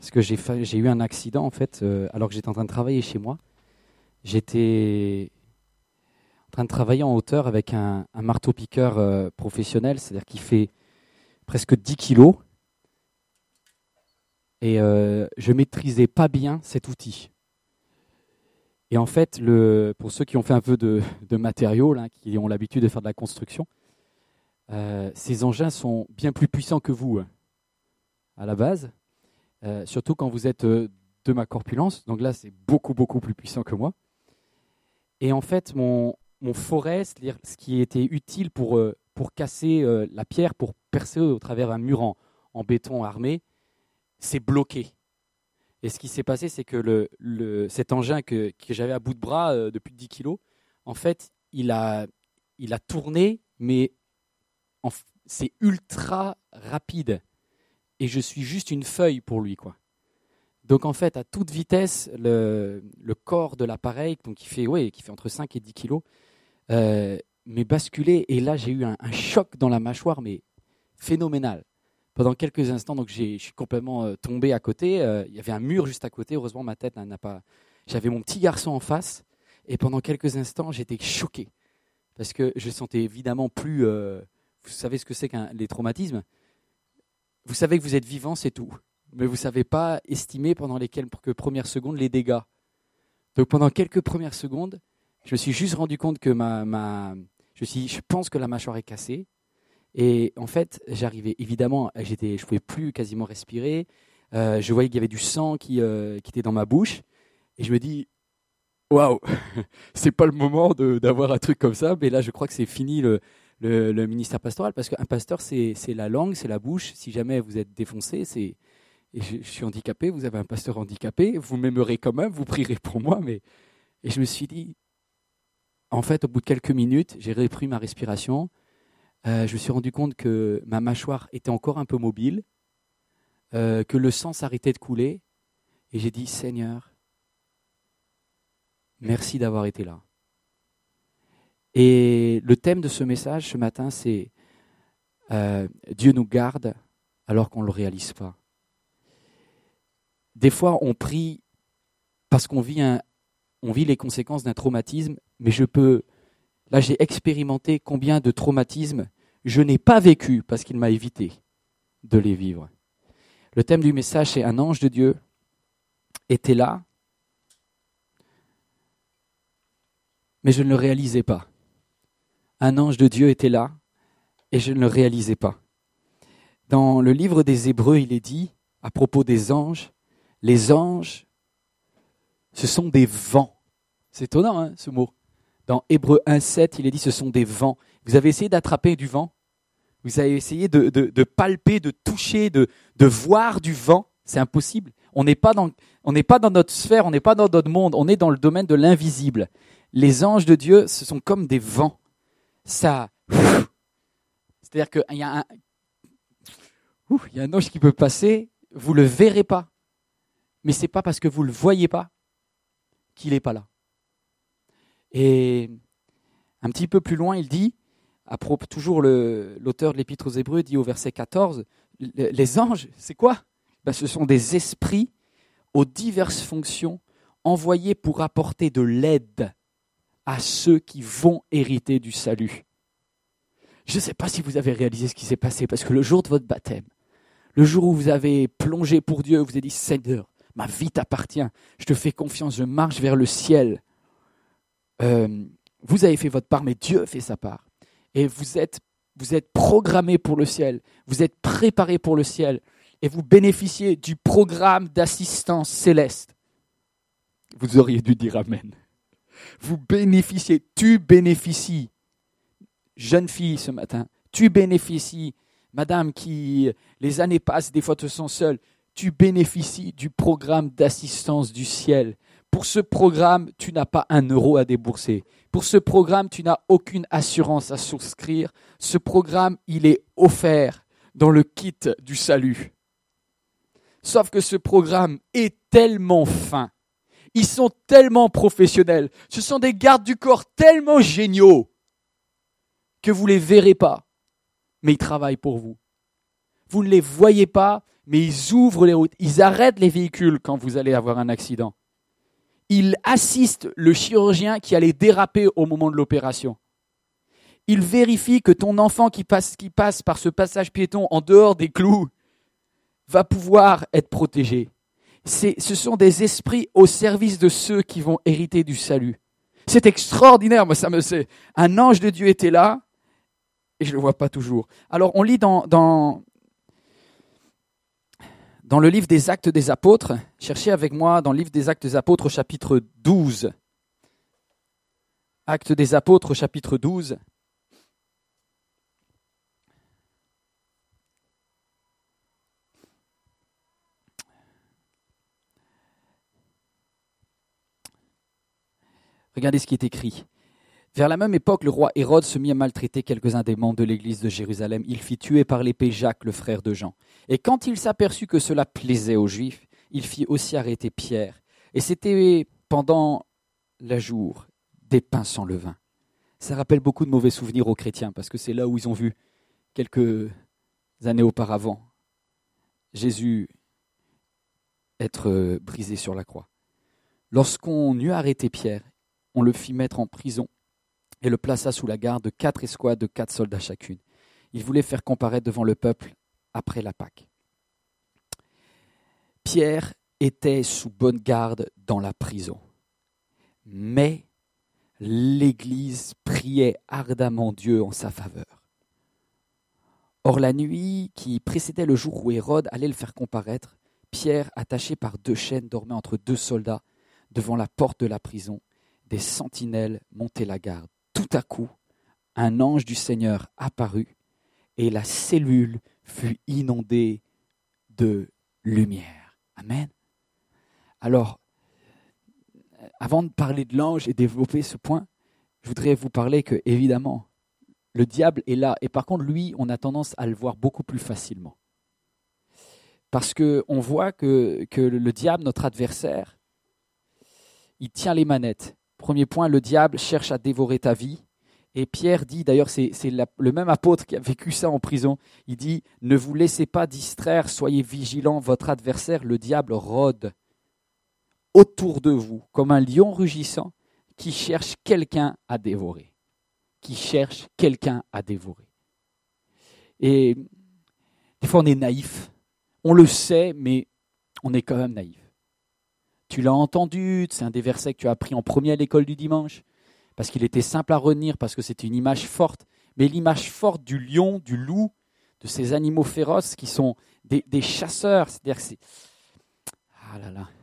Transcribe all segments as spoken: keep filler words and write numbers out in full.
Parce que j'ai, fa- j'ai eu un accident, en fait, euh, alors que j'étais en train de travailler chez moi. J'étais en train de travailler en hauteur avec un, un marteau-piqueur euh, professionnel, c'est-à-dire qui fait presque dix kilos. Et euh, je maîtrisais pas bien cet outil. Et en fait, le, pour ceux qui ont fait un peu de, de matériaux, là, qui ont l'habitude de faire de la construction, euh, ces engins sont bien plus puissants que vous, hein, à la base. Euh, surtout quand vous êtes euh, de ma corpulence. Donc là, c'est beaucoup, beaucoup plus puissant que moi. Et en fait, mon, mon forêt, c'est-à-dire ce qui était utile pour, euh, pour casser euh, la pierre, pour percer au travers un mur en, en béton armé, c'est bloqué. Et ce qui s'est passé, c'est que le, le, cet engin que, que j'avais à bout de bras euh, de plus de dix kilos, en fait, il a, il a tourné, mais en, c'est ultra rapide. Et je suis juste une feuille pour lui, quoi. Donc en fait, à toute vitesse, le, le corps de l'appareil, donc qui fait, ouais, qui fait entre cinq et dix kilos, euh, m'est basculé. Et là, j'ai eu un, un choc dans la mâchoire, mais phénoménal. Pendant quelques instants, donc j'ai, je suis complètement euh, tombé à côté. Euh, il y avait un mur juste à côté. Heureusement, ma tête n'a, n'a pas. J'avais mon petit garçon en face. Et pendant quelques instants, j'étais choqué. Parce que je sentais évidemment plus. Euh, vous savez ce que c'est qu'un les traumatismes. Vous savez que vous êtes vivant, c'est tout. Mais vous ne savez pas estimer pendant les quelques premières secondes les dégâts. Donc pendant quelques premières secondes, je me suis juste rendu compte que ma, ma je, suis, je pense que la mâchoire est cassée. Et en fait, j'arrivais évidemment, j'étais, je ne pouvais plus quasiment respirer. Euh, je voyais qu'il y avait du sang qui, euh, qui était dans ma bouche. Et je me dis, waouh, c'est pas le moment de, d'avoir un truc comme ça. Mais là, je crois que c'est fini le, le, le ministère pastoral. Parce qu'un pasteur, c'est, c'est la langue, c'est la bouche. Si jamais vous êtes défoncé, c'est. Et je, je suis handicapé, vous avez un pasteur handicapé, vous m'aimerez quand même, vous prierez pour moi. Mais... Et je me suis dit, en fait, au bout de quelques minutes, j'ai repris ma respiration. Euh, je me suis rendu compte que ma mâchoire était encore un peu mobile, euh, que le sang s'arrêtait de couler. Et j'ai dit, Seigneur, merci d'avoir été là. Et le thème de ce message ce matin, c'est euh, Dieu nous garde alors qu'on ne le réalise pas. Des fois, on prie parce qu'on vit, un, on vit les conséquences d'un traumatisme, mais je peux, là j'ai expérimenté combien de traumatismes je n'ai pas vécu parce qu'il m'a évité de les vivre. Le thème du message, c'est un ange de Dieu était là, mais je ne le réalisais pas. Un ange de Dieu était là, et je ne le réalisais pas. Dans le livre des Hébreux, il est dit, à propos des anges, les anges, ce sont des vents. C'est étonnant, hein, ce mot. Dans Hébreux un sept, il est dit, ce sont des vents. Vous avez essayé d'attraper du vent? Vous avez essayé de, de, de palper, de toucher, de, de voir du vent? C'est impossible. On n'est pas dans, on n'est pas dans notre sphère, on n'est pas dans notre monde, on est dans le domaine de l'invisible. Les anges de Dieu, ce sont comme des vents. Ça, c'est-à-dire qu'il y a un, il y a un ange qui peut passer, vous ne le verrez pas. Mais ce n'est pas parce que vous ne le voyez pas qu'il n'est pas là. Et un petit peu plus loin, il dit, à propos, toujours le, l'auteur de l'Épître aux Hébreux dit au verset quatorze, les anges, c'est quoi? Ben, ce sont des esprits aux diverses fonctions envoyés pour apporter de l'aide à ceux qui vont hériter du salut. Je ne sais pas si vous avez réalisé ce qui s'est passé, parce que le jour de votre baptême, le jour où vous avez plongé pour Dieu, vous avez dit, Seigneur, ma vie t'appartient, je te fais confiance, je marche vers le ciel. Euh, vous avez fait votre part, mais Dieu fait sa part. Et vous êtes, vous êtes programmé pour le ciel, vous êtes préparé pour le ciel, et vous bénéficiez du programme d'assistance céleste. Vous auriez dû dire Amen. Vous bénéficiez, tu bénéficies, jeune fille ce matin, tu bénéficies, madame qui, les années passent, des fois te sens seule, tu bénéficies du programme d'assistance du ciel. Pour ce programme, tu n'as pas un euro à débourser. Pour ce programme, tu n'as aucune assurance à souscrire. Ce programme, il est offert dans le kit du salut. Sauf que ce programme est tellement fin. Ils sont tellement professionnels. Ce sont des gardes du corps tellement géniaux que vous ne les verrez pas, mais ils travaillent pour vous. Vous ne les voyez pas, mais ils ouvrent les routes, ils arrêtent les véhicules quand vous allez avoir un accident. Ils assistent le chirurgien qui allait déraper au moment de l'opération. Ils vérifient que ton enfant qui passe, qui passe par ce passage piéton en dehors des clous va pouvoir être protégé. C'est, ce sont des esprits au service de ceux qui vont hériter du salut. C'est extraordinaire, moi ça me sait. Un ange de Dieu était là et je ne le vois pas toujours. Alors on lit dans, dans, dans le livre des Actes des Apôtres, cherchez avec moi dans le livre des Actes des Apôtres au chapitre douze. Actes des Apôtres au chapitre douze. Regardez ce qui est écrit. Vers la même époque, le roi Hérode se mit à maltraiter quelques-uns des membres de l'église de Jérusalem. Il fit tuer par l'épée Jacques, le frère de Jean. Et quand il s'aperçut que cela plaisait aux Juifs, il fit aussi arrêter Pierre. Et c'était pendant le jour des pains sans levain. Ça rappelle beaucoup de mauvais souvenirs aux chrétiens, parce que c'est là où ils ont vu, quelques années auparavant, Jésus être brisé sur la croix. Lorsqu'on eut arrêté Pierre, on le fit mettre en prison et le plaça sous la garde de quatre escouades de quatre soldats chacune. Il voulait faire comparaître devant le peuple après la Pâque. Pierre était sous bonne garde dans la prison, mais l'Église priait ardemment Dieu en sa faveur. Or la nuit qui précédait le jour où Hérode allait le faire comparaître, Pierre, attaché par deux chaînes, dormait entre deux soldats devant la porte de la prison. Des sentinelles montaient la garde. Tout à coup, un ange du Seigneur apparut et la cellule fut inondée de lumière. Amen. Alors, avant de parler de l'ange et développer ce point, je voudrais vous parler que, évidemment, le diable est là. Et par contre, lui, on a tendance à le voir beaucoup plus facilement. Parce qu'on voit que, que le diable, notre adversaire, il tient les manettes. Premier point, le diable cherche à dévorer ta vie. Et Pierre dit, d'ailleurs c'est, c'est la, le même apôtre qui a vécu ça en prison, il dit « Ne vous laissez pas distraire, soyez vigilants, votre adversaire, le diable, rôde autour de vous comme un lion rugissant qui cherche quelqu'un à dévorer. » Qui cherche quelqu'un à dévorer. Et des fois on est naïf, on le sait, mais on est quand même naïf. Tu l'as entendu, c'est un des versets que tu as appris en premier à l'école du dimanche, parce qu'il était simple à retenir, parce que c'était une image forte, mais l'image forte du lion, du loup, de ces animaux féroces qui sont des, des chasseurs, c'est-à-dire que c'est... Ah là là.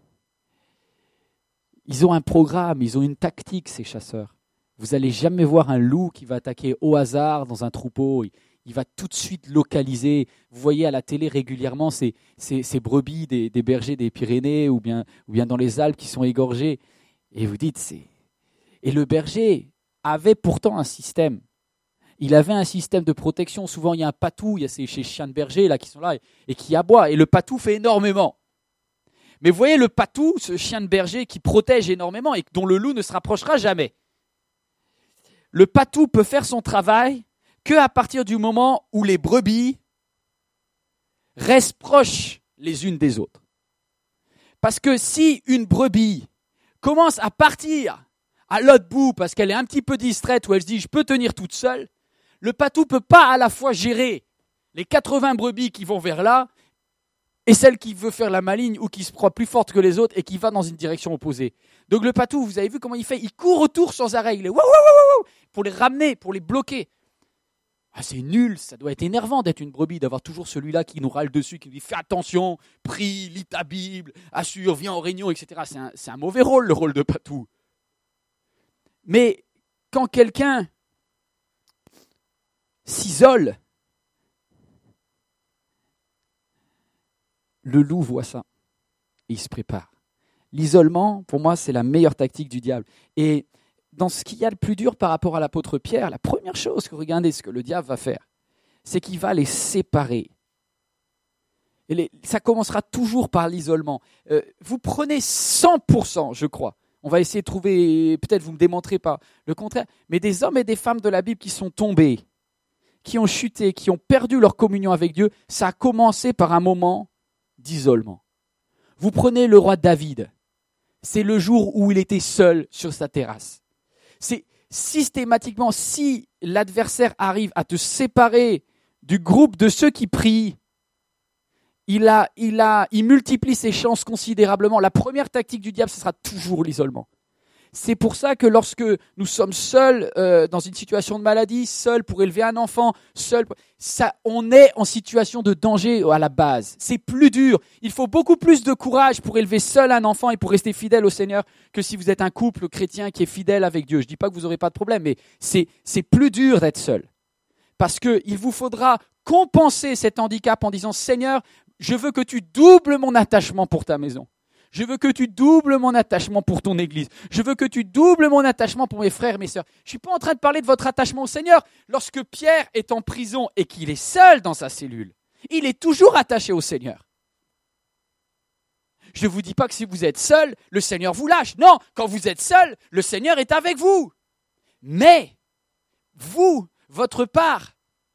Ils ont un programme, ils ont une tactique, ces chasseurs. Vous n'allez jamais voir un loup qui va attaquer au hasard dans un troupeau. Il, il va tout de suite localiser. Vous voyez à la télé régulièrement ces, ces, ces brebis des, des bergers des Pyrénées ou bien, ou bien dans les Alpes qui sont égorgées. Et vous dites, c'est... Et le berger avait pourtant un système. Il avait un système de protection. Souvent, il y a un patou, il y a ces, ces chiens de berger là, qui sont là et, et qui aboient. Et le patou fait énormément. Mais vous voyez le patou, ce chien de berger qui protège énormément et dont le loup ne se rapprochera jamais. Le patou peut faire son travail qu'à partir du moment où les brebis restent proches les unes des autres. Parce que si une brebis commence à partir à l'autre bout parce qu'elle est un petit peu distraite ou elle se dit « je peux tenir toute seule », le patou ne peut pas à la fois gérer les quatre-vingts brebis qui vont vers là et celle qui veut faire la maligne ou qui se croit plus forte que les autres et qui va dans une direction opposée. Donc le patou, vous avez vu comment il fait ? Il court autour sans arrêt, il est « wow, wow, wow, wow » pour les ramener, pour les bloquer. Ah, c'est nul, ça doit être énervant d'être une brebis, d'avoir toujours celui-là qui nous râle dessus, qui nous dit « fais attention, prie, lis ta Bible, assure, viens en réunion, et cetera » C'est un, c'est un mauvais rôle, le rôle de patou. Mais quand quelqu'un s'isole, le loup voit ça et il se prépare. L'isolement, pour moi, c'est la meilleure tactique du diable. Et dans ce qu'il y a de plus dur par rapport à l'apôtre Pierre, la première chose que regardez ce que le diable va faire, c'est qu'il va les séparer. Et les, ça commencera toujours par l'isolement. Euh, vous prenez cent pour cent, je crois. On va essayer de trouver, peut-être vous ne me démontrez pas le contraire, mais des hommes et des femmes de la Bible qui sont tombés, qui ont chuté, qui ont perdu leur communion avec Dieu, ça a commencé par un moment d'isolement. Vous prenez le roi David, c'est le jour où il était seul sur sa terrasse. C'est systématiquement, si l'adversaire arrive à te séparer du groupe de ceux qui prient, il, a, il, a, il multiplie ses chances considérablement. La première tactique du diable, ce sera toujours l'isolement. C'est pour ça que lorsque nous sommes seuls euh, dans une situation de maladie, seuls pour élever un enfant, seuls, ça, on est en situation de danger à la base. C'est plus dur. Il faut beaucoup plus de courage pour élever seul un enfant et pour rester fidèle au Seigneur que si vous êtes un couple chrétien qui est fidèle avec Dieu. Je ne dis pas que vous n'aurez pas de problème, mais c'est, c'est plus dur d'être seul. Parce qu'il vous faudra compenser cet handicap en disant « Seigneur, je veux que tu doubles mon attachement pour ta maison. Je veux que tu doubles mon attachement pour ton église. Je veux que tu doubles mon attachement pour mes frères et mes sœurs. » Je ne suis pas en train de parler de votre attachement au Seigneur. Lorsque Pierre est en prison et qu'il est seul dans sa cellule, il est toujours attaché au Seigneur. Je ne vous dis pas que si vous êtes seul, le Seigneur vous lâche. Non, quand vous êtes seul, le Seigneur est avec vous. Mais, vous, votre part,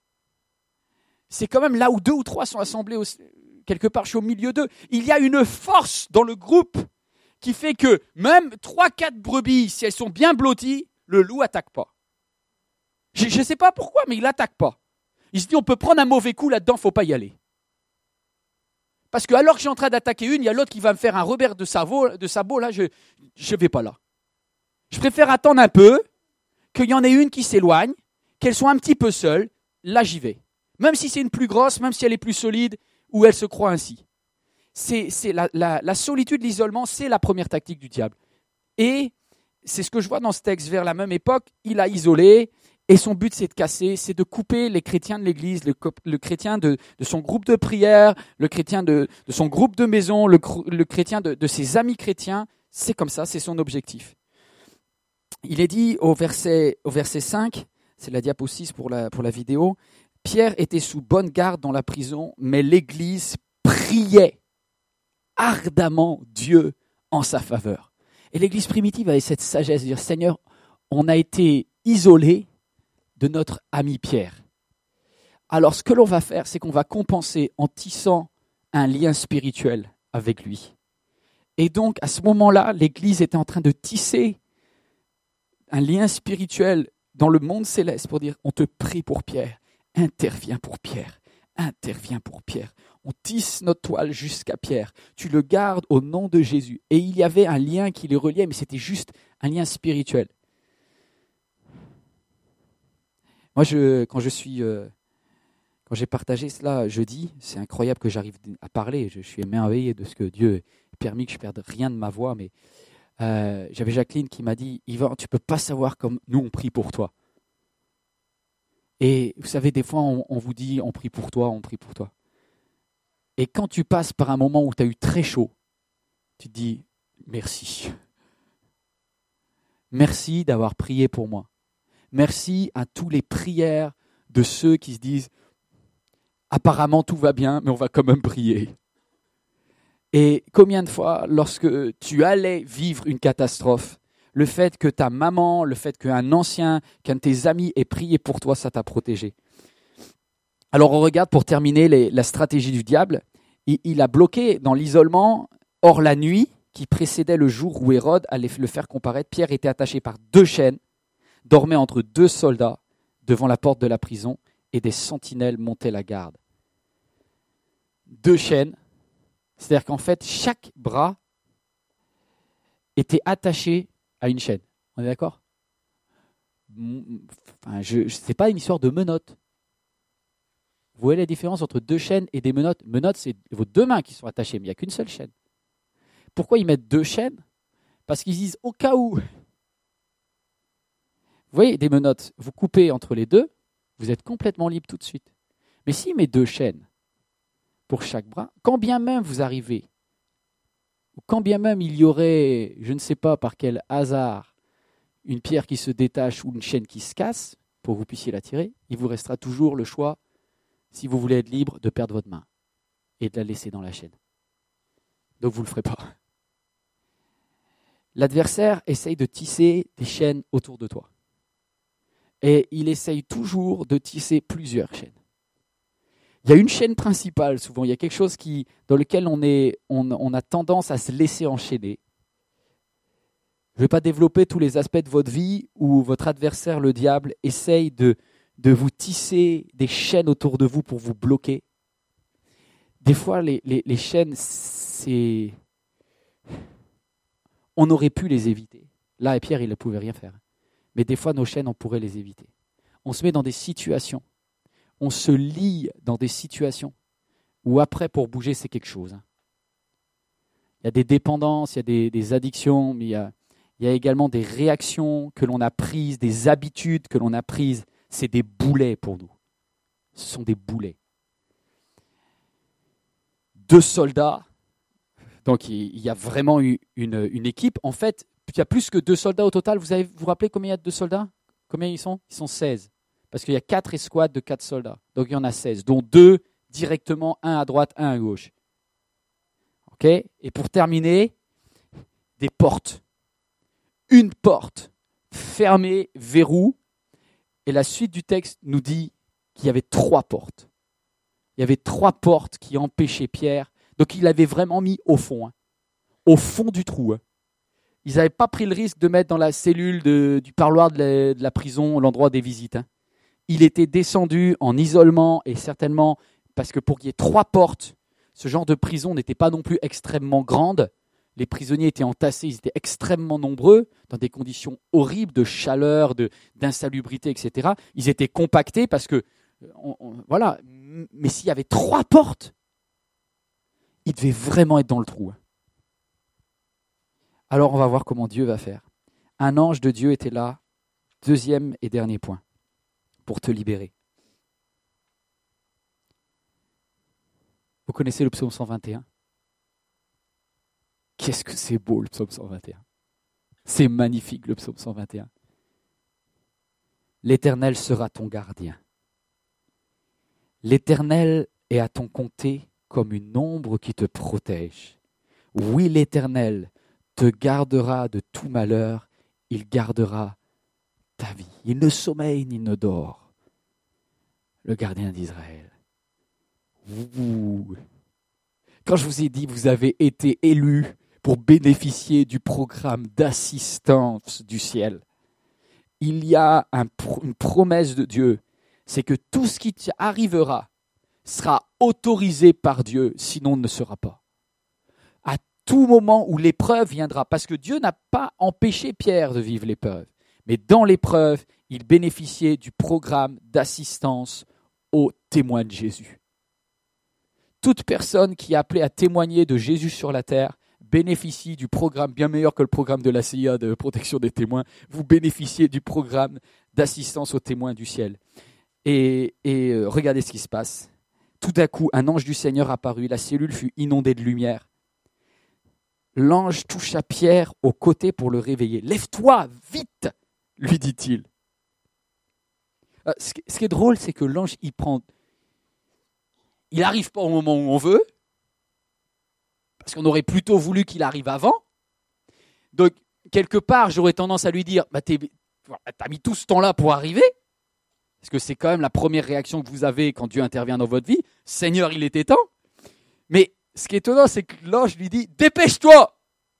c'est quand même là où deux ou trois sont assemblés au quelque part, je suis au milieu d'eux. Il y a une force dans le groupe qui fait que même trois, quatre brebis, si elles sont bien blotties, le loup attaque pas. Je ne sais pas pourquoi, mais il n'attaque pas. Il se dit, on peut prendre un mauvais coup là-dedans, il ne faut pas y aller. Parce que alors que je suis en train d'attaquer une, il y a l'autre qui va me faire un revers de sabot, de sabot là, je ne vais pas là. Je préfère attendre un peu, qu'il y en ait une qui s'éloigne, qu'elle soit un petit peu seule, là j'y vais. Même si c'est une plus grosse, même si elle est plus solide, où elle se croit ainsi. C'est, c'est la, la, la solitude, l'isolement, c'est la première tactique du diable. Et c'est ce que je vois dans ce texte. Vers la même époque, il a isolé, et son but c'est de casser, c'est de couper les chrétiens de l'église, le, le chrétien de, de son groupe de prière, le chrétien de, de son groupe de maison, le, le chrétien de, de ses amis chrétiens. C'est comme ça, c'est son objectif. Il est dit au verset, au verset cinq, c'est la diapo six pour la, pour la vidéo, Pierre était sous bonne garde dans la prison, mais l'Église priait ardemment Dieu en sa faveur. Et l'Église primitive avait cette sagesse de dire, Seigneur, on a été isolé de notre ami Pierre. Alors ce que l'on va faire, c'est qu'on va compenser en tissant un lien spirituel avec lui. Et donc à ce moment-là, l'Église était en train de tisser un lien spirituel dans le monde céleste pour dire, on te prie pour Pierre. Interviens pour Pierre, interviens pour Pierre. On tisse notre toile jusqu'à Pierre. Tu le gardes au nom de Jésus. Et il y avait un lien qui les reliait, mais c'était juste un lien spirituel. Moi, je, quand je suis, euh, quand j'ai partagé cela jeudi, c'est incroyable que j'arrive à parler. Je, je suis émerveillé de ce que Dieu a permis que je perde rien de ma voix. Mais euh, j'avais Jacqueline qui m'a dit, Yvan, tu ne peux pas savoir comme nous on prie pour toi. Et vous savez, des fois, on, on vous dit, on prie pour toi, on prie pour toi. Et quand tu passes par un moment où tu as eu très chaud, tu te dis, merci. Merci d'avoir prié pour moi. Merci à tous les prières de ceux qui se disent, apparemment tout va bien, mais on va quand même prier. Et combien de fois, lorsque tu allais vivre une catastrophe, le fait que ta maman, le fait qu'un ancien, qu'un de tes amis ait prié pour toi, ça t'a protégé. Alors on regarde pour terminer les, la stratégie du diable. Il, il a bloqué dans l'isolement, hors la nuit, qui précédait le jour où Hérode allait le faire comparaître. Pierre était attaché par deux chaînes, dormait entre deux soldats devant la porte de la prison et des sentinelles montaient la garde. Deux chaînes, c'est-à-dire qu'en fait chaque bras était attaché à une chaîne. On est d'accord ? Enfin, je, ce n'est pas une histoire de menottes. Vous voyez la différence entre deux chaînes et des menottes ? Menottes, c'est vos deux mains qui sont attachées, mais il n'y a qu'une seule chaîne. Pourquoi ils mettent deux chaînes ? Parce qu'ils disent au cas où. Vous voyez, des menottes, vous coupez entre les deux, vous êtes complètement libre tout de suite. Mais s'il met deux chaînes pour chaque bras, quand bien même vous arrivez, ou quand bien même il y aurait, je ne sais pas par quel hasard, une pierre qui se détache ou une chaîne qui se casse, pour que vous puissiez la tirer, il vous restera toujours le choix, si vous voulez être libre, de perdre votre main et de la laisser dans la chaîne. Donc vous ne le ferez pas. L'adversaire essaye de tisser des chaînes autour de toi. Et il essaye toujours de tisser plusieurs chaînes. Il y a une chaîne principale souvent, il y a quelque chose qui, dans lequel on, est, on, on a tendance à se laisser enchaîner. Je ne vais pas développer tous les aspects de votre vie où votre adversaire, le diable, essaye de, de vous tisser des chaînes autour de vous pour vous bloquer. Des fois, les, les, les chaînes, c'est... on aurait pu les éviter. Là, et Pierre, il ne pouvait rien faire. Mais des fois, nos chaînes, on pourrait les éviter. On se met dans des situations. On se lie dans des situations où après, pour bouger, c'est quelque chose. Il y a des dépendances, il y a des, des addictions, mais il y a, il y a également des réactions que l'on a prises, des habitudes que l'on a prises. C'est des boulets pour nous. Ce sont des boulets. Deux soldats, donc il y a vraiment eu une, une équipe. En fait, il y a plus que deux soldats au total. Vous avez, vous vous rappelez combien il y a de deux soldats? Combien ils sont? Ils sont seize. Parce qu'il y a quatre escouades de quatre soldats. Donc il y en a seize, dont deux directement, un à droite, un à gauche. Ok? Et pour terminer, des portes. Une porte fermée, verrou. Et la suite du texte nous dit qu'il y avait trois portes. Il y avait trois portes qui empêchaient Pierre. Donc il l'avait vraiment mis au fond. Hein. Au fond du trou. Hein. Ils n'avaient pas pris le risque de mettre dans la cellule de, du parloir de la, de la prison l'endroit des visites. Hein. Il était descendu en isolement et certainement parce que pour qu'il y ait trois portes, ce genre de prison n'était pas non plus extrêmement grande. Les prisonniers étaient entassés, ils étaient extrêmement nombreux, dans des conditions horribles de chaleur, de, d'insalubrité, et cetera. Ils étaient compactés parce que, on, on, voilà. Mais s'il y avait trois portes, ils devaient vraiment être dans le trou. Alors on va voir comment Dieu va faire. Un ange de Dieu était là, deuxième et dernier point, pour te libérer. Vous connaissez le psaume cent vingt et un ? Qu'est-ce que c'est beau le psaume cent vingt et un. C'est magnifique le psaume cent vingt et un. L'Éternel sera ton gardien. L'Éternel est à ton côté comme une ombre qui te protège. Oui, l'Éternel te gardera de tout malheur, il gardera ta vie. Il ne sommeille ni ne dort. Le gardien d'Israël. Ouh. Quand je vous ai dit, vous avez été élus pour bénéficier du programme d'assistance du ciel. Il y a un, une promesse de Dieu, c'est que tout ce qui arrivera sera autorisé par Dieu, sinon ne sera pas. À tout moment où l'épreuve viendra, parce que Dieu n'a pas empêché Pierre de vivre l'épreuve, mais dans l'épreuve, il bénéficiait du programme d'assistance aux témoins de Jésus. Toute personne qui est appelée à témoigner de Jésus sur la terre bénéficie du programme bien meilleur que le programme de la C I A de protection des témoins. Vous bénéficiez du programme d'assistance aux témoins du ciel. Et, et euh, regardez ce qui se passe. Tout d'un coup, un ange du Seigneur apparut. La cellule fut inondée de lumière. L'ange toucha Pierre au côté pour le réveiller. « Lève-toi, vite !» lui dit-il. Euh, ce, qui, ce qui est drôle, c'est que l'ange, il prend... Il n'arrive pas au moment où on veut, parce qu'on aurait plutôt voulu qu'il arrive avant. Donc, quelque part, j'aurais tendance à lui dire, bah, t'es, t'as mis tout ce temps-là pour arriver, parce que c'est quand même la première réaction que vous avez quand Dieu intervient dans votre vie. Seigneur, il était temps. Mais ce qui est étonnant, c'est que l'ange lui dit, dépêche-toi.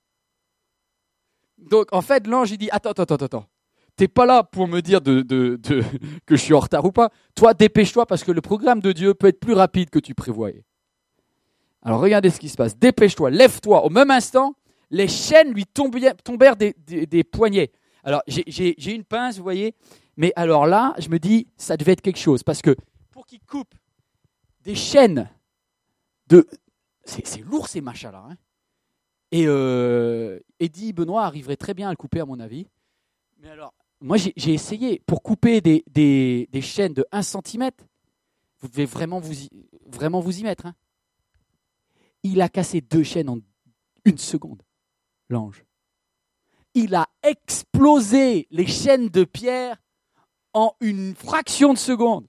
Donc, en fait, l'ange, il dit, attends, attends, attends, attends. T'es pas là pour me dire de, de, de, que je suis en retard ou pas. Toi, dépêche-toi parce que le programme de Dieu peut être plus rapide que tu prévoyais. Alors, regardez ce qui se passe. Dépêche-toi, lève-toi. Au même instant, les chaînes lui tombèrent des, des, des poignets. Alors, j'ai, j'ai, j'ai une pince, vous voyez. Mais alors là, je me dis, ça devait être quelque chose. Parce que pour qu'il coupe des chaînes de... C'est, c'est lourd ces machins-là. Hein. Et euh, Eddie Benoît arriverait très bien à le couper, à mon avis. Mais alors... Moi, j'ai, j'ai essayé, pour couper des, des, des chaînes de un centimètre, vous devez vraiment vous y, vraiment vous y mettre. Hein. Il a cassé deux chaînes en une seconde, l'ange. Il a explosé les chaînes de Pierre en une fraction de seconde.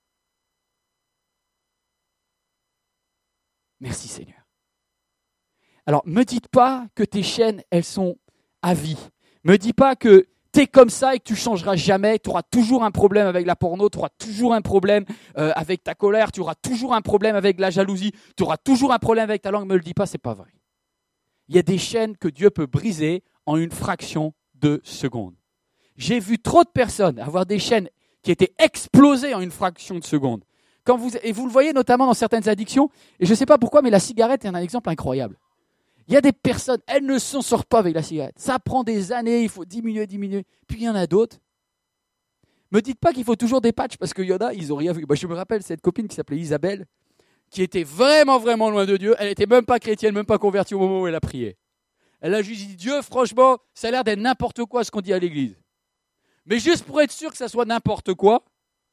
Merci Seigneur. Alors, ne me dites pas que tes chaînes, elles sont à vie. Ne me dis pas que t'es comme ça et que tu changeras jamais, tu auras toujours un problème avec la porno, tu auras toujours un problème euh, avec ta colère, tu auras toujours un problème avec la jalousie, tu auras toujours un problème avec ta langue, me le dis pas, c'est pas vrai. Il y a des chaînes que Dieu peut briser en une fraction de seconde. J'ai vu trop de personnes avoir des chaînes qui étaient explosées en une fraction de seconde. Quand vous, et vous le voyez notamment dans certaines addictions, et je ne sais pas pourquoi, mais la cigarette est un exemple incroyable. Il y a des personnes, elles ne s'en sortent pas avec la cigarette. Ça prend des années, il faut diminuer, diminuer. Puis il y en a d'autres. Ne me dites pas qu'il faut toujours des patchs, parce qu'il y en a, ils n'ont rien vu. Moi, je me rappelle cette copine qui s'appelait Isabelle, qui était vraiment, vraiment loin de Dieu. Elle n'était même pas chrétienne, même pas convertie au moment où elle a prié. Elle a juste dit, Dieu, franchement, ça a l'air d'être n'importe quoi ce qu'on dit à l'église. Mais juste pour être sûr que ça soit n'importe quoi,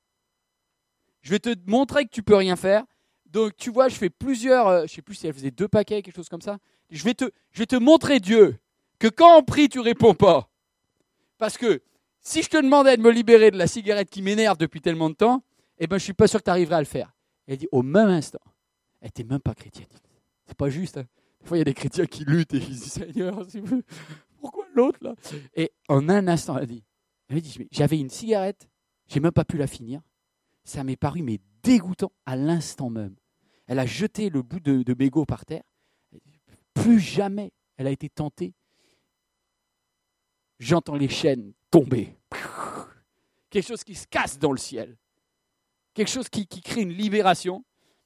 je vais te montrer que tu peux rien faire. Donc, tu vois, je fais plusieurs, euh, je ne sais plus si elle faisait deux paquets, quelque chose comme ça. Je vais, te, je vais te montrer, Dieu, que quand on prie, tu ne réponds pas. Parce que si je te demandais de me libérer de la cigarette qui m'énerve depuis tellement de temps, eh ben, je ne suis pas sûr que tu arriverais à le faire. Elle dit, au même instant, elle n'était même pas chrétienne. C'est pas juste. Hein. Des fois, il y a des chrétiens qui luttent et qui disent, Seigneur, pourquoi l'autre là? Et en un instant, elle dit, elle dit, j'avais une cigarette, j'ai même pas pu la finir. Ça m'est paru mais dégoûtant à l'instant même. Elle a jeté le bout de, de mégot par terre. Plus jamais elle a été tentée. J'entends les chaînes tomber. Quelque chose qui se casse dans le ciel. Quelque chose qui, qui crée une libération.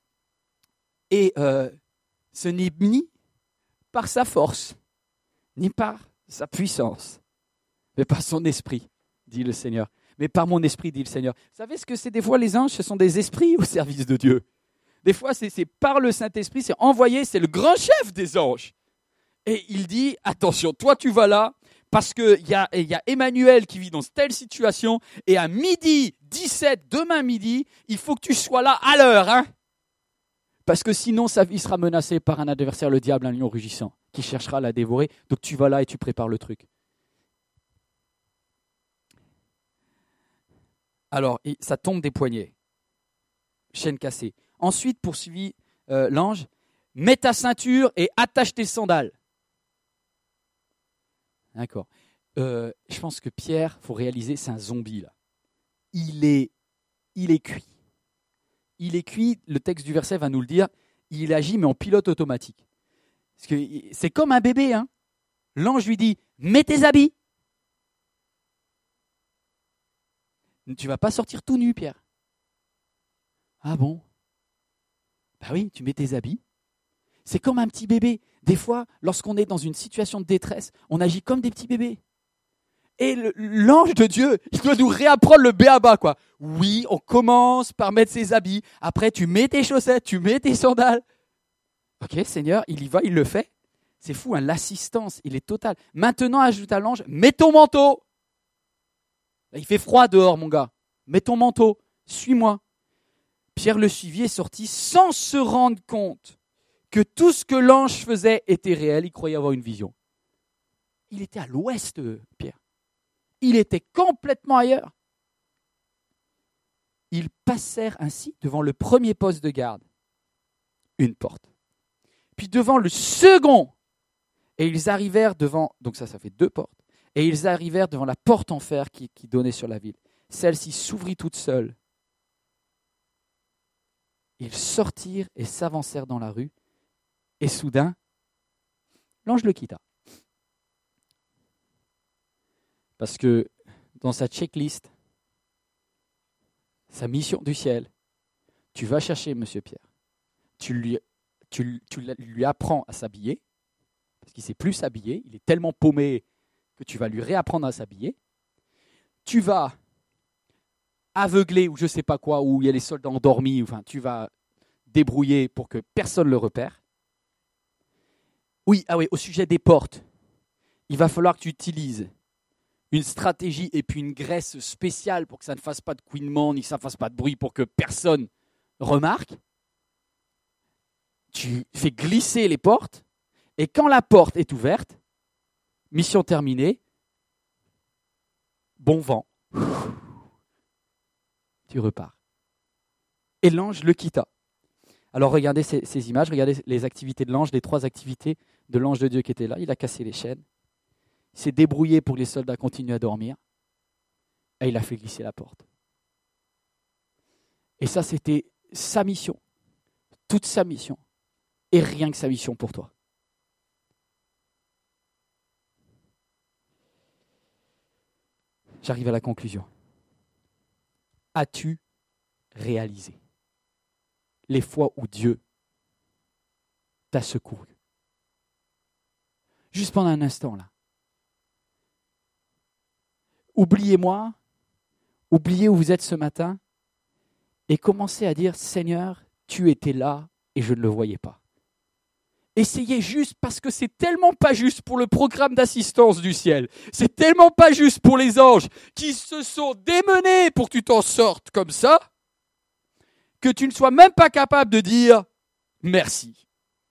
Et euh, ce n'est ni par sa force, ni par sa puissance, mais par son esprit, dit le Seigneur. Mais par mon esprit, dit le Seigneur. Vous savez ce que c'est des fois les anges? Ce sont des esprits au service de Dieu. Des fois, c'est, c'est par le Saint-Esprit, c'est envoyé, c'est le grand chef des anges. Et il dit, attention, toi tu vas là, parce qu'il y a, y a Emmanuel qui vit dans telle situation, et à midi dix-sept, demain midi, il faut que tu sois là à l'heure. Hein, parce que sinon, sa vie sera menacée par un adversaire, le diable, un lion rugissant, qui cherchera à la dévorer. Donc tu vas là et tu prépares le truc. Alors, ça tombe des poignets. Chaîne cassée. Ensuite, poursuivit euh, l'ange, mets ta ceinture et attache tes sandales. D'accord. Euh, je pense que Pierre, il faut réaliser, c'est un zombie là. Il est, il est cuit. Il est cuit, le texte du verset va nous le dire, il agit mais en pilote automatique. Parce que c'est comme un bébé. Hein. L'ange lui dit, mets tes habits. Tu ne vas pas sortir tout nu, Pierre. Ah bon? Bah oui, tu mets tes habits. C'est comme un petit bébé. Des fois, lorsqu'on est dans une situation de détresse, on agit comme des petits bébés. Et le, l'ange de Dieu, il doit nous réapprendre le b.a.-ba, quoi. Oui, on commence par mettre ses habits. Après, tu mets tes chaussettes, tu mets tes sandales. Ok, Seigneur, il y va, il le fait. C'est fou, hein, l'assistance, il est total. Maintenant, ajoute à l'ange, mets ton manteau. Il fait froid dehors, mon gars. Mets ton manteau, suis-moi. Pierre le suivit et sortit sans se rendre compte que tout ce que l'ange faisait était réel. Il croyait avoir une vision. Il était à l'ouest, Pierre. Il était complètement ailleurs. Ils passèrent ainsi devant le premier poste de garde, une porte. Puis devant le second, et ils arrivèrent devant, donc ça, ça fait deux portes, et ils arrivèrent devant la porte en fer qui, qui donnait sur la ville. Celle-ci s'ouvrit toute seule. Ils sortirent et s'avancèrent dans la rue, et soudain, l'ange le quitta. Parce que dans sa checklist, sa mission du ciel, tu vas chercher M. Pierre, tu lui, tu, tu lui apprends à s'habiller, parce qu'il ne sait plus s'habiller, il est tellement paumé que tu vas lui réapprendre à s'habiller. Tu vas aveugler ou je ne sais pas quoi, où il y a les soldats endormis, enfin, tu vas débrouiller pour que personne ne le repère. Oui, ah oui, au sujet des portes, il va falloir que tu utilises une stratégie et puis une graisse spéciale pour que ça ne fasse pas de couinement ni que ça ne fasse pas de bruit pour que personne remarque. Tu fais glisser les portes et quand la porte est ouverte, mission terminée, bon vent, tu repars. Et l'ange le quitta. Alors regardez ces, ces images, regardez les activités de l'ange, les trois activités de l'ange de Dieu qui était là. Il a cassé les chaînes, il s'est débrouillé pour que les soldats continuent à dormir, et il a fait glisser la porte. Et ça, c'était sa mission, toute sa mission, et rien que sa mission pour toi. J'arrive à la conclusion. As-tu réalisé les fois où Dieu t'a secouru? Juste pendant un instant, là. Oubliez-moi, oubliez où vous êtes ce matin et commencez à dire, Seigneur, tu étais là et je ne le voyais pas. Essayez juste parce que c'est tellement pas juste pour le programme d'assistance du ciel. C'est tellement pas juste pour les anges qui se sont démenés pour que tu t'en sortes comme ça que tu ne sois même pas capable de dire merci.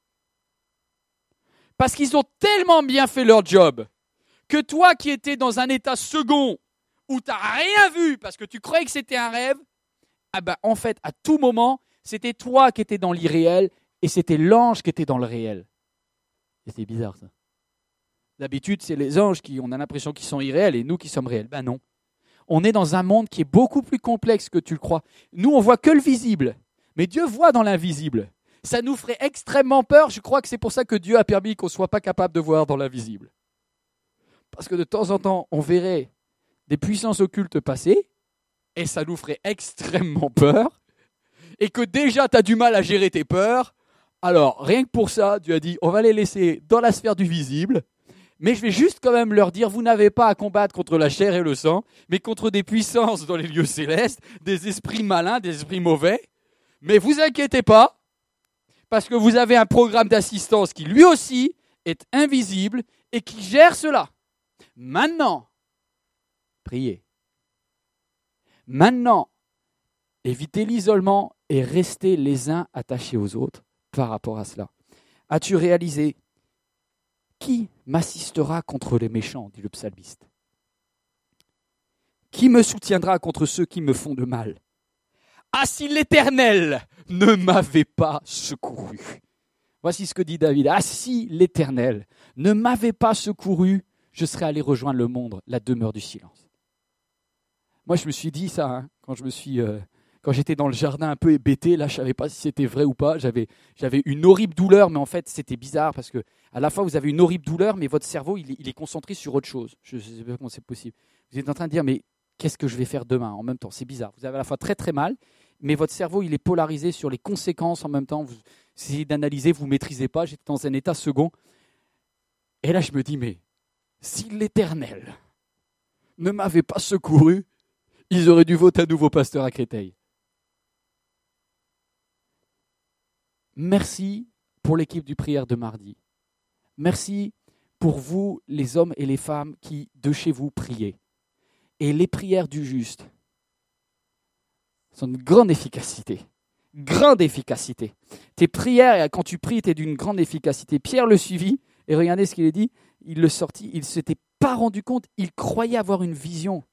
Parce qu'ils ont tellement bien fait leur job que toi qui étais dans un état second où tu n'as rien vu parce que tu croyais que c'était un rêve, ah ben en fait, à tout moment, c'était toi qui étais dans l'irréel et c'était l'ange qui était dans le réel. Et c'est bizarre ça. D'habitude, c'est les anges qui, on a l'impression qu'ils sont irréels et nous qui sommes réels. Ben non. On est dans un monde qui est beaucoup plus complexe que tu le crois. Nous, on voit que le visible, mais Dieu voit dans l'invisible. Ça nous ferait extrêmement peur. Je crois que c'est pour ça que Dieu a permis qu'on ne soit pas capable de voir dans l'invisible. Parce que de temps en temps, on verrait des puissances occultes passer et ça nous ferait extrêmement peur. Et que déjà, tu as du mal à gérer tes peurs. Alors, rien que pour ça, Dieu a dit, on va les laisser dans la sphère du visible. Mais je vais juste quand même leur dire, vous n'avez pas à combattre contre la chair et le sang, mais contre des puissances dans les lieux célestes, des esprits malins, des esprits mauvais. Mais vous inquiétez pas, parce que vous avez un programme d'assistance qui lui aussi est invisible et qui gère cela. Maintenant, priez. Maintenant, évitez l'isolement et restez les uns attachés aux autres par rapport à cela. As-tu réalisé ? Qui m'assistera contre les méchants, dit le psalmiste. Qui me soutiendra contre ceux qui me font de mal? Ah, si l'Éternel ne m'avait pas secouru. Voici ce que dit David. Ah, si l'Éternel ne m'avait pas secouru, je serais allé rejoindre le monde, la demeure du silence. Moi, je me suis dit ça, hein, quand je me suis... Euh, Quand j'étais dans le jardin un peu hébété, là, je ne savais pas si c'était vrai ou pas. J'avais, j'avais une horrible douleur, mais en fait, c'était bizarre parce que à la fois, vous avez une horrible douleur, mais votre cerveau, il est, il est concentré sur autre chose. Je ne sais pas comment c'est possible. Vous êtes en train de dire, mais qu'est-ce que je vais faire demain en même temps? C'est bizarre. Vous avez à la fois très très mal, mais votre cerveau, il est polarisé sur les conséquences en même temps. Vous essayez d'analyser, vous ne maîtrisez pas. J'étais dans un état second. Et là, je me dis, mais si l'Éternel ne m'avait pas secouru, ils auraient dû voter un nouveau pasteur à Créteil. Merci pour l'équipe du prière de mardi. Merci pour vous, les hommes et les femmes qui, de chez vous, priez. Et les prières du juste sont d'une grande efficacité. Grande efficacité. Tes prières, quand tu pries, tu es d'une grande efficacité. Pierre le suivit, et regardez ce qu'il a dit. Il le sortit, il ne s'était pas rendu compte, il croyait avoir une vision.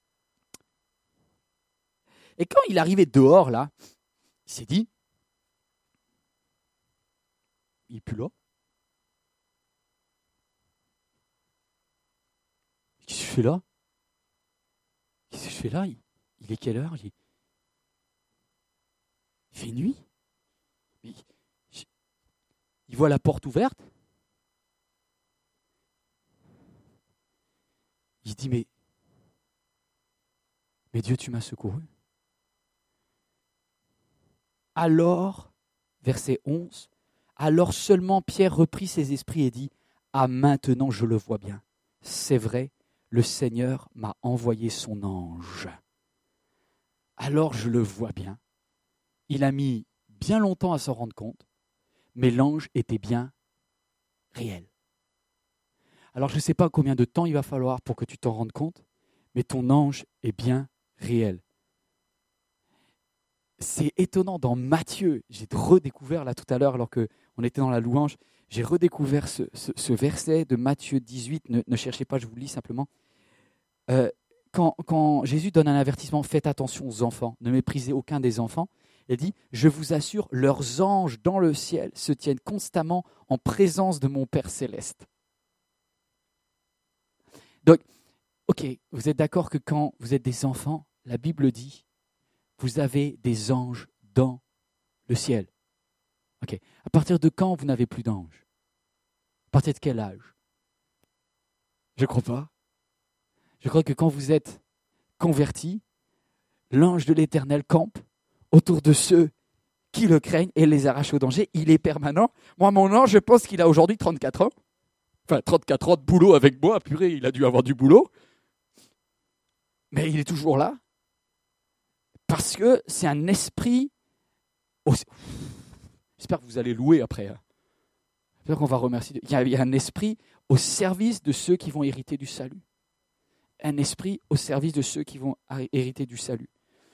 Et quand il arrivait dehors, là, il s'est dit, il n'est plus là. Qu'est-ce que je fais là? Qu'est-ce que je fais là? Il, il est quelle heure? il, il fait nuit. Il, je, il voit la porte ouverte. Il dit, mais, mais Dieu, tu m'as secouru. Alors, verset onze, alors seulement Pierre reprit ses esprits et dit, ah maintenant je le vois bien, c'est vrai, le Seigneur m'a envoyé son ange. Alors je le vois bien. Il a mis bien longtemps à s'en rendre compte, mais l'ange était bien réel. Alors je ne sais pas combien de temps il va falloir pour que tu t'en rendes compte, mais ton ange est bien réel. C'est étonnant, dans Matthieu, j'ai redécouvert là tout à l'heure, alors qu'on était dans la louange, j'ai redécouvert ce, ce, ce verset de Matthieu dix-huit, ne, ne cherchez pas, je vous lis simplement. Euh, quand, quand Jésus donne un avertissement, faites attention aux enfants, ne méprisez aucun des enfants, il dit, je vous assure, leurs anges dans le ciel se tiennent constamment en présence de mon Père céleste. Donc, ok, vous êtes d'accord que quand vous êtes des enfants, la Bible dit, vous avez des anges dans le ciel. Ok, à partir de quand vous n'avez plus d'anges? À partir de quel âge? Je ne crois pas. Je crois que quand vous êtes convertis, l'ange de l'Éternel campe autour de ceux qui le craignent et les arrache au danger. Il est permanent. Moi, mon ange, je pense qu'il a aujourd'hui trente-quatre ans. Enfin, trente-quatre ans de boulot avec moi. Purée, il a dû avoir du boulot. Mais il est toujours là. Parce que c'est un esprit... Aussi... J'espère que vous allez louer après. Hein. J'espère qu'on va remercier. Il y, a, il y a un esprit au service de ceux qui vont hériter du salut. Un esprit au service de ceux qui vont hériter du salut.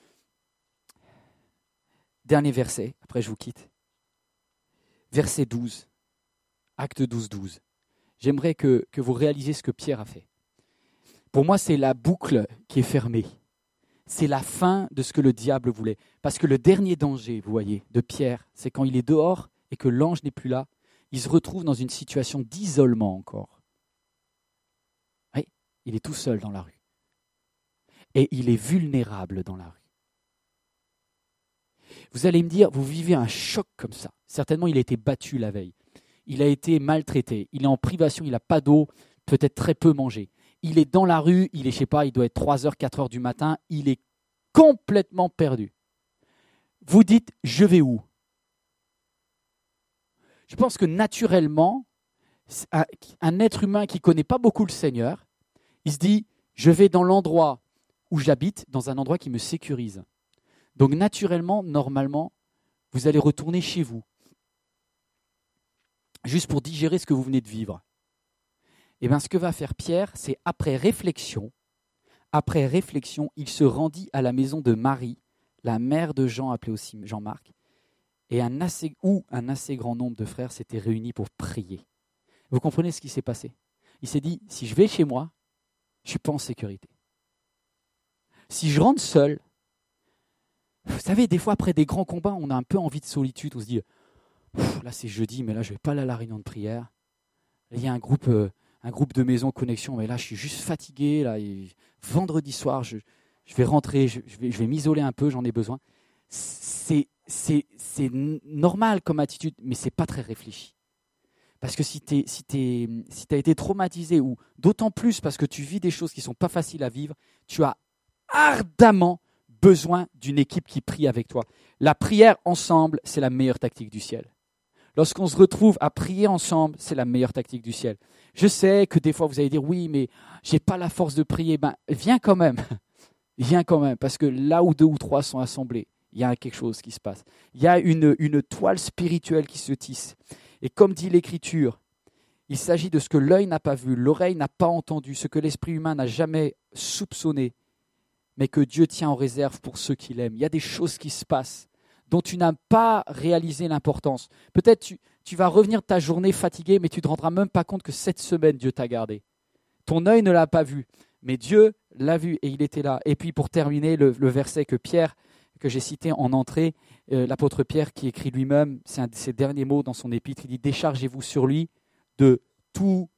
Dernier verset, après je vous quitte. Verset douze, acte douze, douze. J'aimerais que, que vous réalisiez ce que Pierre a fait. Pour moi, c'est la boucle qui est fermée. C'est la fin de ce que le diable voulait. Parce que le dernier danger, vous voyez, de Pierre, c'est quand il est dehors et que l'ange n'est plus là, il se retrouve dans une situation d'isolement encore. Oui, il est tout seul dans la rue. Et il est vulnérable dans la rue. Vous allez me dire, vous vivez un choc comme ça. Certainement, il a été battu la veille. Il a été maltraité. Il est en privation, il n'a pas d'eau, peut-être très peu mangé. Il est dans la rue, il est, je sais pas, il doit être trois heures, quatre heures du matin. Il est complètement perdu. Vous dites, je vais où? Je pense que naturellement, un, un être humain qui ne connaît pas beaucoup le Seigneur, il se dit, je vais dans l'endroit où j'habite, dans un endroit qui me sécurise. Donc naturellement, normalement, vous allez retourner chez vous, juste pour digérer ce que vous venez de vivre. Et bien ce que va faire Pierre, c'est après réflexion, après réflexion, il se rendit à la maison de Marie, la mère de Jean, appelée aussi Jean-Marc, et un assez, où un assez grand nombre de frères s'étaient réunis pour prier. Vous comprenez ce qui s'est passé? Il s'est dit, si je vais chez moi, je ne suis pas en sécurité. Si je rentre seul, vous savez, des fois, après des grands combats, on a un peu envie de solitude. On se dit, là, c'est jeudi, mais là, je ne vais pas aller à la réunion de prière. Il y a un groupe, euh, un groupe de maison connexion, mais là, je suis juste fatigué. Là, et vendredi soir, je, je vais rentrer, je, je vais, je vais m'isoler un peu, j'en ai besoin. C'est, c'est, c'est normal comme attitude, mais ce n'est pas très réfléchi. Parce que si tu si t'es, si t'as été traumatisé, ou d'autant plus parce que tu vis des choses qui ne sont pas faciles à vivre, tu as ardemment besoin d'une équipe qui prie avec toi. La prière ensemble, c'est la meilleure tactique du ciel. Lorsqu'on se retrouve à prier ensemble, c'est la meilleure tactique du ciel. Je sais que des fois vous allez dire, oui, mais je n'ai pas la force de prier. Ben, viens quand même. Viens quand même, parce que là où deux ou trois sont assemblés, il y a quelque chose qui se passe. Il y a une, une toile spirituelle qui se tisse. Et comme dit l'Écriture, il s'agit de ce que l'œil n'a pas vu, l'oreille n'a pas entendu, ce que l'esprit humain n'a jamais soupçonné, mais que Dieu tient en réserve pour ceux qui l'aiment. Il y a des choses qui se passent dont tu n'as pas réalisé l'importance. Peut-être tu, tu vas revenir de ta journée fatigué, mais tu ne te rendras même pas compte que cette semaine, Dieu t'a gardé. Ton œil ne l'a pas vu, mais Dieu l'a vu et il était là. Et puis pour terminer, le, le verset que Pierre, que j'ai cité en entrée, euh, l'apôtre Pierre qui écrit lui-même, c'est un de ses derniers mots dans son épître, il dit « Déchargez-vous sur lui de tout,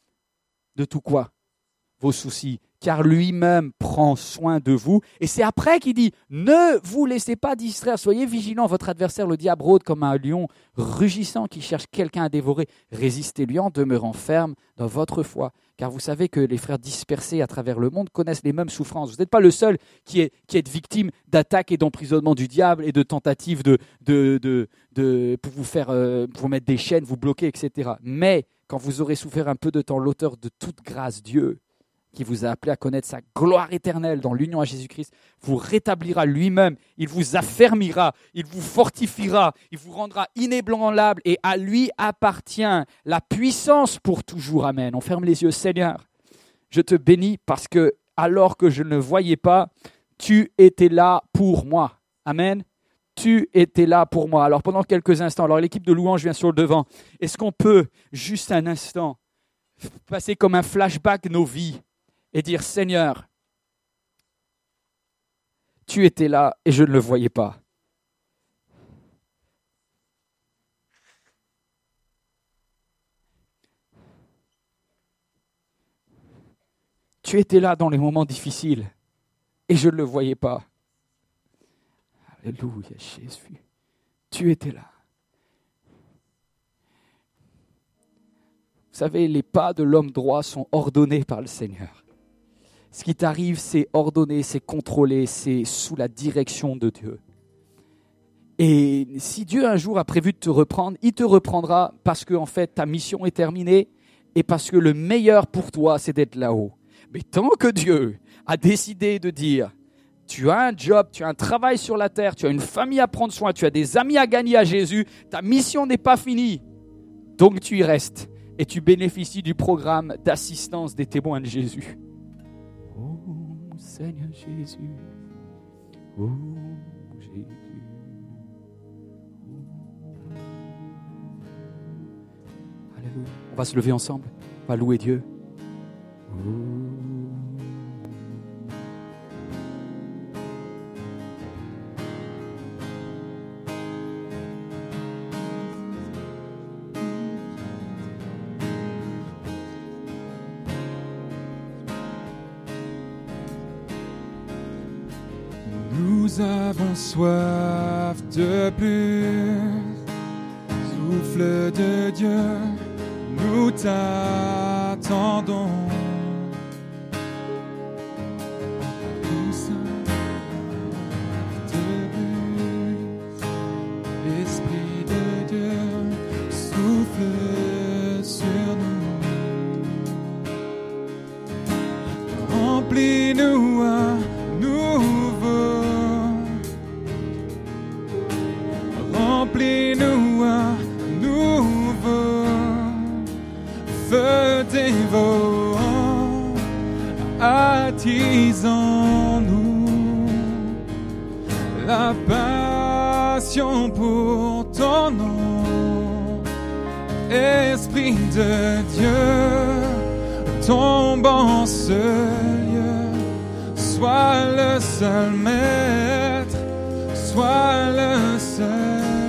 de tout quoi ? Vos soucis, car lui-même prend soin de vous. » Et c'est après qu'il dit « Ne vous laissez pas distraire, soyez vigilants, votre adversaire, le diable, rôde comme un lion rugissant qui cherche quelqu'un à dévorer. Résistez-lui en demeurant ferme dans votre foi, car vous savez que les frères dispersés à travers le monde connaissent les mêmes souffrances. Vous n'êtes pas le seul qui est, qui est victime d'attaques et d'emprisonnement du diable et de tentatives de, de, de, de, pour vous faire, euh, pour vous mettre des chaînes, vous bloquer, et cetera. Mais quand vous aurez souffert un peu de temps, l'auteur de toute grâce, Dieu, qui vous a appelé à connaître sa gloire éternelle dans l'union à Jésus-Christ, vous rétablira lui-même, il vous affermira, il vous fortifiera, il vous rendra inébranlable et à lui appartient la puissance pour toujours. Amen. On ferme les yeux. Seigneur, je te bénis parce que alors que je ne voyais pas, tu étais là pour moi. Amen. Tu étais là pour moi. Alors pendant quelques instants, alors l'équipe de louange vient sur le devant. Est-ce qu'on peut juste un instant passer comme un flashback nos vies et dire, Seigneur, tu étais là et je ne le voyais pas. Tu étais là dans les moments difficiles et je ne le voyais pas. Alléluia, Jésus. Tu étais là. Vous savez, les pas de l'homme droit sont ordonnés par le Seigneur. Ce qui t'arrive, c'est ordonné, c'est contrôlé, c'est sous la direction de Dieu. Et si Dieu un jour a prévu de te reprendre, il te reprendra parce que en fait ta mission est terminée et parce que le meilleur pour toi, c'est d'être là-haut. Mais tant que Dieu a décidé de dire, tu as un job, tu as un travail sur la terre, tu as une famille à prendre soin, tu as des amis à gagner à Jésus, ta mission n'est pas finie. Donc tu y restes et tu bénéficies du programme d'assistance des témoins de Jésus. Oh Seigneur Jésus, oh Jésus. Alléluia. On va se lever ensemble, on va louer Dieu. Nous avons soif de plus, souffle de Dieu, nous t'attendons. Nous sommes de plus, Esprit de Dieu, souffle sur nous. Remplis-nous à nouveau. Remplis-nous à nouveau, feu dévorant, attisons-nous, la passion pour ton nom, Esprit de Dieu, tombe en ce lieu, sois le seul maître, sois le seul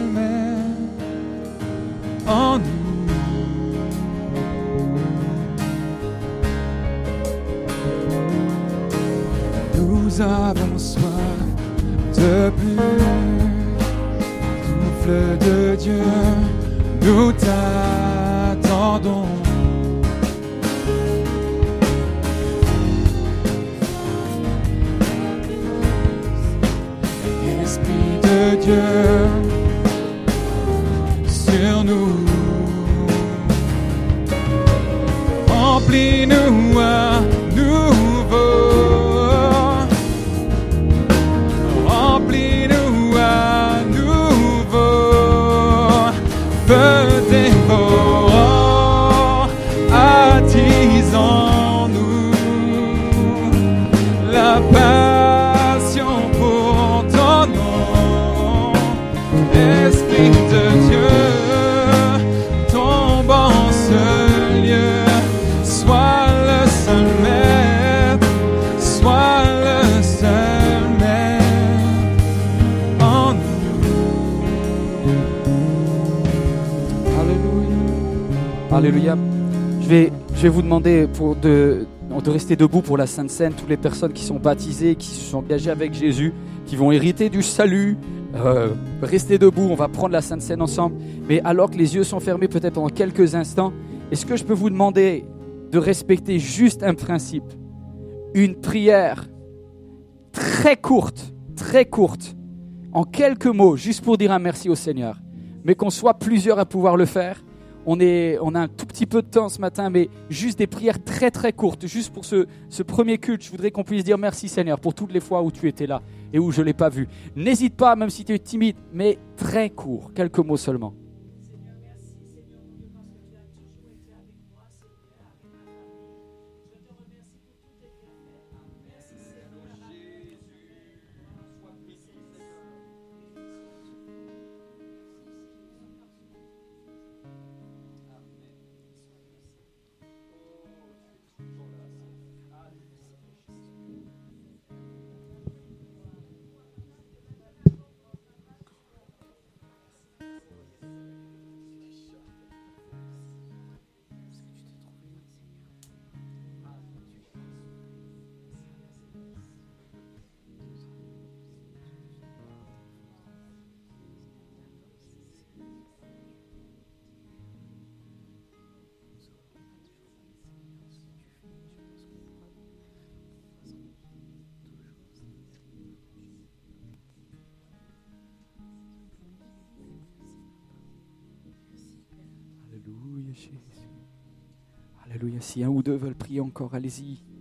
en nous. Nous avons soif de plus, souffle de Dieu, nous t'attendons. Esprit de Dieu, sur nous, remplis-nous à nouveau, remplis-nous à nouveau, feu dévorant, attisons-nous, la passion pour ton nom, Esprit de Dieu, tombe en ce lieu, sois le seul maître, sois le seul maître en nous. Alléluia. Alléluia. Je vais, je vais vous demander pour de, de rester debout pour la Sainte Seine, toutes les personnes qui sont baptisées, qui se sont engagées avec Jésus, qui vont hériter du salut. Euh, restez debout, on va prendre la Sainte Seine ensemble. Mais alors que les yeux sont fermés, peut-être pendant quelques instants, est-ce que je peux vous demander de respecter juste un principe, une prière très courte, très courte, en quelques mots, juste pour dire un merci au Seigneur, mais qu'on soit plusieurs à pouvoir le faire. On, est, on a un tout petit peu de temps ce matin, mais juste des prières très très courtes, juste pour ce, ce premier culte. Je voudrais qu'on puisse dire merci Seigneur pour toutes les fois où tu étais là et où je ne l'ai pas vu. N'hésite pas, même si tu es timide, mais très court, quelques mots seulement. Alléluia, Jésus. Alléluia. Si un ou deux veulent prier encore, allez-y.